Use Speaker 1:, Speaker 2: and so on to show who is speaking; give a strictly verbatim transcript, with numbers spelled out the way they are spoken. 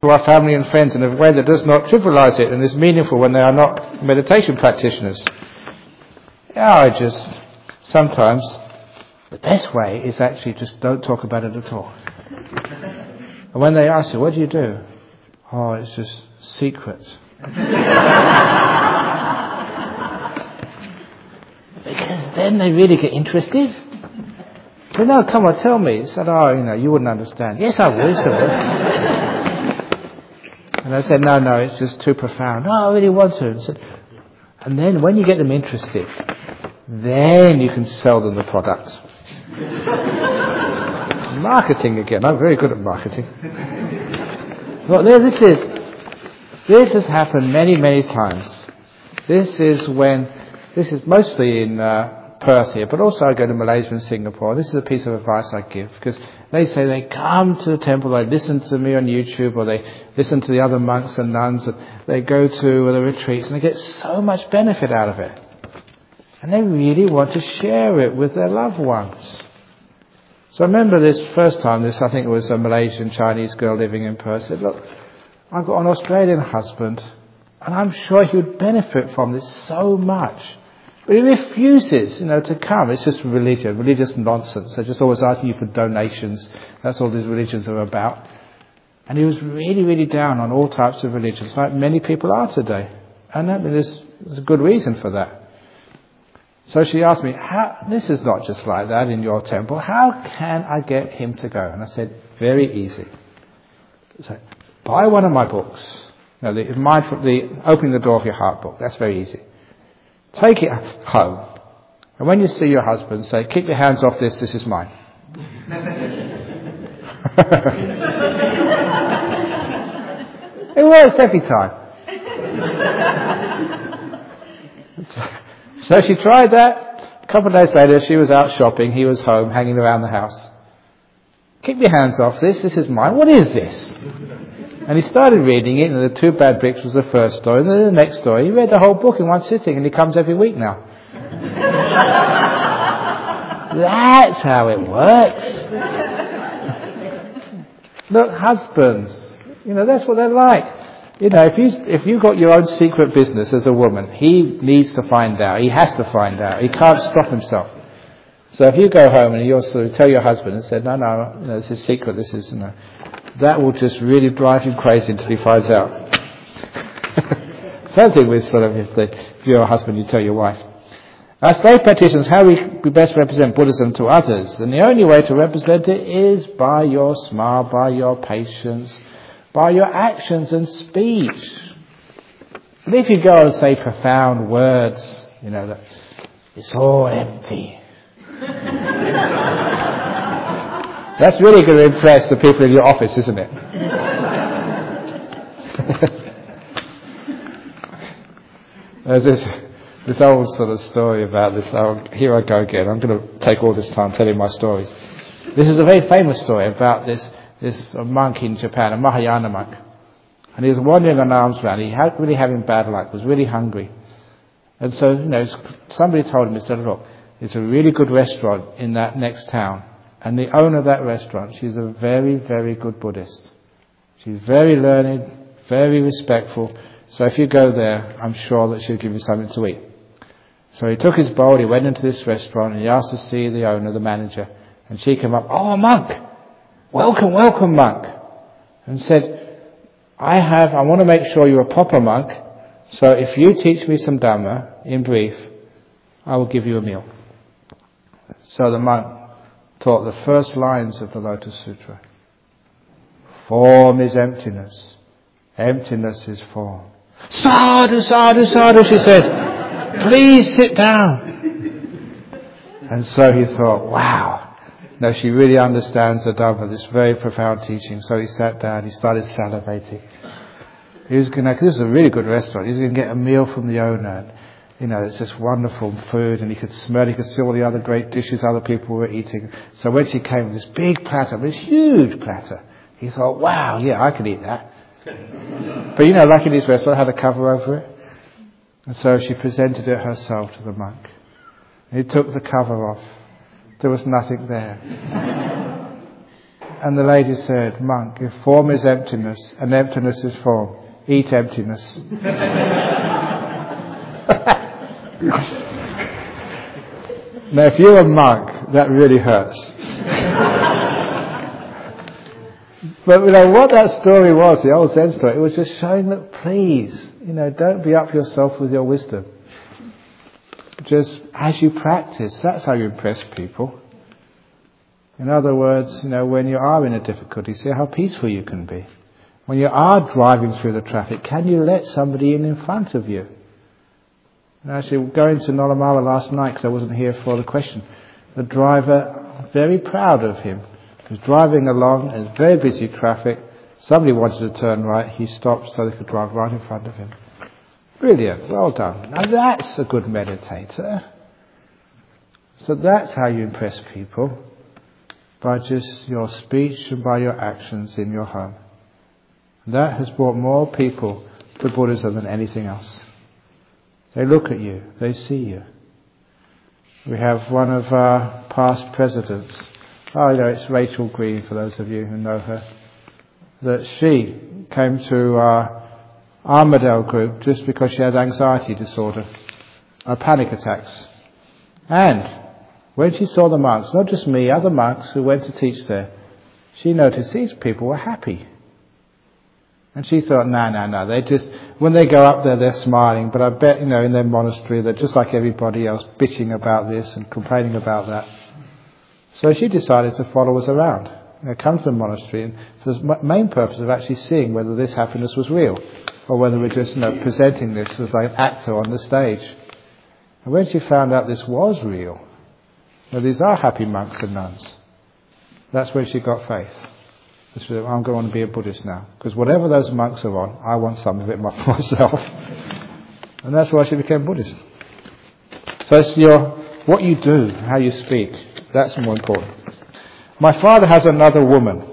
Speaker 1: to our family and friends in a way that does not trivialize it and is meaningful when they are not meditation practitioners. Yeah, I just, sometimes, the best way is actually just don't talk about it at all. And when they ask you, what do you do? Oh, it's just secret. Because then they really get interested. But no, come on, tell me. He said, oh, you know, you wouldn't understand. Yes, I would. I would. And I said, no, no, it's just too profound. No, I really want to. And, said, and then when you get them interested, then you can sell them the product. Marketing again. I'm very good at marketing. Well, there, this is, this has happened many, many times. This is when, this is mostly in uh, Perth here, but also I go to Malaysia and Singapore. This is a piece of advice I give, because they say they come to the temple, they listen to me on YouTube, or they listen to the other monks and nuns, and they go to the retreats, and they get so much benefit out of it. And they really want to share it with their loved ones. So I remember this first time, this I think it was a Malaysian Chinese girl living in Perth, said, look, I've got an Australian husband, and I'm sure he would benefit from this so much. But he refuses, you know, to come. It's just religion, religious nonsense. They're just always asking you for donations. That's all these religions are about. And he was really, really down on all types of religions, like many people are today. And I mean, there's, there's a good reason for that. So she asked me, how, this is not just like that in your temple. How can I get him to go? And I said, very easy. So, buy one of my books. No, the, mindful, the Opening the Door of Your Heart book. That's very easy. Take it home. And when you see your husband, say, keep your hands off this, this is mine. It works every time. So she tried that. A couple of days later, she was out shopping. He was home, hanging around the house. Keep your hands off this. This is mine. What is this? And he started reading it, and The Two Bad Bricks was the first story. And then the next story, he read the whole book in one sitting, and he comes every week now. That's how it works. Look, husbands, you know, that's what they're like. You know, if you if you've got your own secret business as a woman, he needs to find out. He has to find out. He can't stop himself. So if you go home and you sort of tell your husband and say, no, no, you know, this is secret, this is, you know, that will just really drive him crazy until he finds out. Same thing with sort of if, they, if you're a husband, you tell your wife. As lay practitioners, how we, we best represent Buddhism to others? And the only way to represent it is by your smile, by your patience, by your actions and speech. And if you go and say profound words, you know, that it's all empty. That's really going to impress the people in your office, isn't it? There's this, this old sort of story about this. Oh, here I go again. I'm going to take all this time telling my stories. This is a very famous story about this this monk in Japan, a Mahayana monk. And he was wandering on alms round. He had really having bad luck, was really hungry. And so, you know, somebody told him, he said, look, there's a really good restaurant in that next town. And the owner of that restaurant, she's a very, very good Buddhist. She's very learned, very respectful. So if you go there, I'm sure that she'll give you something to eat. So he took his bowl, he went into this restaurant, and he asked to see the owner, the manager. And she came up, oh, monk! Welcome, welcome, monk. And said, I have, I want to make sure you're a proper monk. So if you teach me some Dhamma, in brief, I will give you a meal. So the monk taught the first lines of the Lotus Sutra. Form is emptiness. Emptiness is form. Sadhu, sadhu, sadhu, she said. Please sit down. And so he thought, wow. No, she really understands the Dhamma, this very profound teaching. So he sat down, he started salivating. He was going to, because this is a really good restaurant, he was going to get a meal from the owner. And, you know, it's just wonderful food, and he could smell, he could see all the other great dishes other people were eating. So when she came with this big platter, this huge platter, he thought, wow, yeah, I could eat that. But, you know, like in his restaurant, had a cover over it. And so she presented it herself to the monk. And he took the cover off. There was nothing there. And the lady said, "Monk, if form is emptiness and emptiness is form, eat emptiness." Now, if you're a monk, that really hurts. But you know what that story was, the old Zen story, it was just showing that, please, you know, don't be up yourself with your wisdom. Just as you practice, that's how you impress people. In other words, you know, when you are in a difficulty, see how peaceful you can be. When you are driving through the traffic, can you let somebody in in front of you? And actually, going to Nollamala last night, because I wasn't here for the question, the driver, very proud of him, was driving along in very busy traffic. Somebody wanted to turn right. He stopped so they could drive right in front of him. Brilliant. Well done. Now that's a good meditator. So that's how you impress people. By just your speech and by your actions in your home. That has brought more people to Buddhism than anything else. They look at you. They see you. We have one of our past presidents. Oh, you know, it's Rachel Green, for those of you who know her. That she came to our Armadale group just because she had anxiety disorder, or panic attacks. And when she saw the monks, not just me, other monks who went to teach there, she noticed these people were happy. And she thought, no, no, no, they just, when they go up there, they're smiling, but I bet, you know, in their monastery, they're just like everybody else, bitching about this and complaining about that. So she decided to follow us around, you know, come to the monastery, and for the main purpose of actually seeing whether this happiness was real, or whether we're just, you know, presenting this as like an actor on the stage. And when she found out this was real, now, these are happy monks and nuns, that's when she got faith. She said, I'm going to be a Buddhist now. Because whatever those monks are on, I want some of it myself. And that's why she became Buddhist. So it's your, what you do, how you speak, that's more important. My father has another woman.